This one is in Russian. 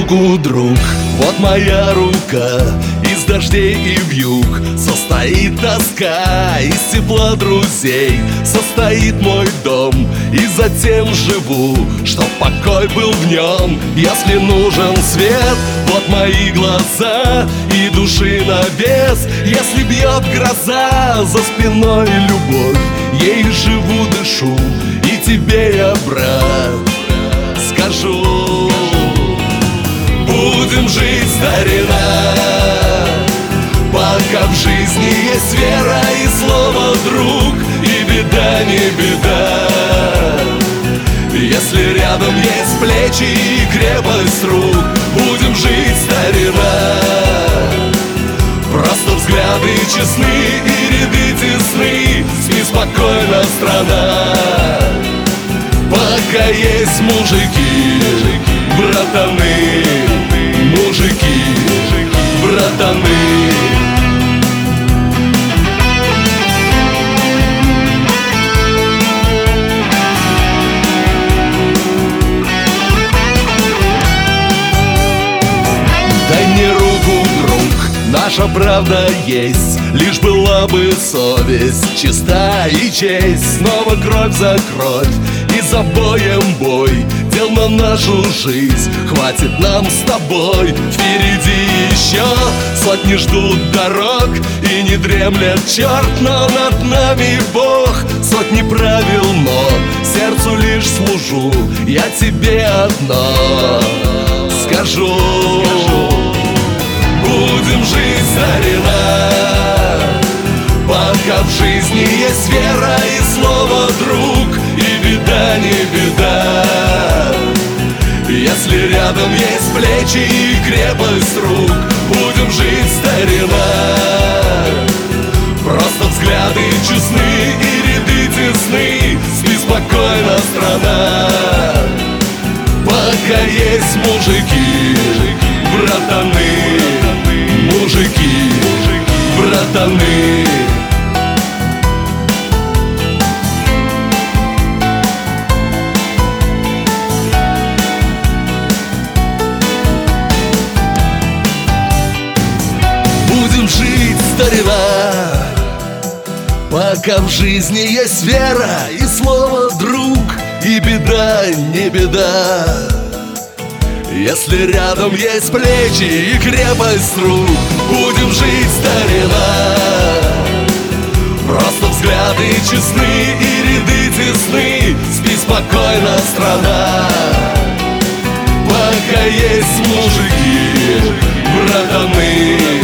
руку, друг, вот моя рука. Из дождей и вьюг состоит тоска, из тепла друзей состоит мой дом. И затем живу, чтоб покой был в нем. Если нужен свет, вот мои глаза и души навес. Если бьет гроза, за спиной любовь, ей живу, дышу, и тебе я, брат, скажу: будем жить, старина, пока в жизни есть вера и слово друг. И беда не беда, если рядом есть плечи и крепость рук. Будем жить, старина, просто взгляды честны и ряды тесны. Спи спокойно, страна, пока есть мужики, братаны, мужики, братаны. Дай мне руку, друг, наша правда есть, лишь была бы совесть чиста и честь. Снова кровь за кровь и за боем бой, дел на нашу жизнь хватит нам с тобой. Впереди еще сотни ждут дорог, и не дремлет черт, но над нами Бог. Сотни правил, но сердцу лишь служу, я тебе одно скажу: будем жить, старина, пока в жизни есть вера и слово друг. И беда не беда, если рядом есть плечи и крепость рук. Будем жить, старина, просто взгляды честны и ряды тесны. Спи спокойно, страна, пока есть мужики, братаны, мужики, братаны. Будем жить, старина, пока в жизни есть вера и слово друг. И беда не беда, если рядом есть плечи и крепость рук. Будем жить, старина, просто взгляды честны и ряды тесны. Спи спокойно, страна, пока есть мужики, братаны,